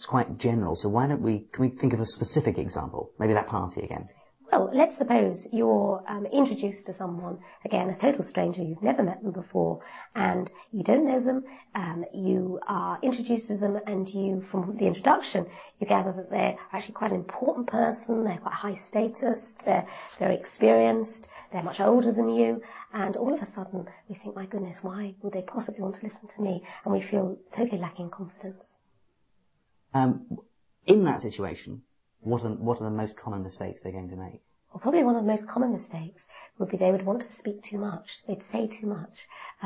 it's quite general. So why don't can we think of a specific example? Maybe that party again. Well, let's suppose you're introduced to someone, again, a total stranger, you've never met them before, and you don't know them, you are introduced to them, and you, from the introduction, you gather that they're actually quite an important person, they're quite high status, they're very experienced, they're much older than you, and all of a sudden we think, my goodness, why would they possibly want to listen to me? And we feel totally lacking confidence. In that situation, what are the most common mistakes they're going to make? Well, probably one of the most common mistakes would be they would want to speak too much. They'd say too much.